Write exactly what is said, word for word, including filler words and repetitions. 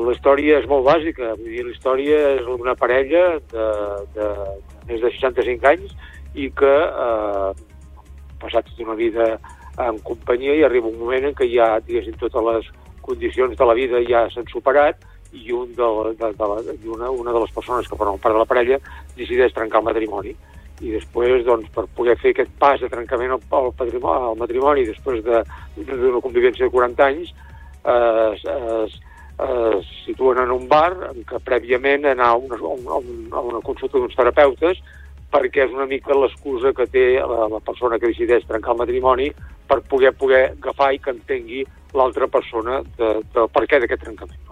la història és molt bàsica. Vull dir, la història és una parella de, de, de més de seixanta-cinc anys i que ha eh, passat tota una vida en companyia i arriba un moment en què ja, diguéssim, totes les condicions de la vida ja s'han superat i un de, de, de la, una, una de les persones que formen part de la parella decideix trencar el matrimoni. I després, doncs, per poder fer aquest pas de trencament al, al, patrimoni, al matrimoni després d'una de, convivència de quaranta anys, eh, es, es, es situen en un bar en què prèviament anar a una, a una, a una consulta d'uns terapeutes, perquè és una mica l'excusa que té la, la persona que decideix trencar el matrimoni per poder poder agafar i que entengui l'altra persona de, de per què d'aquest trencament.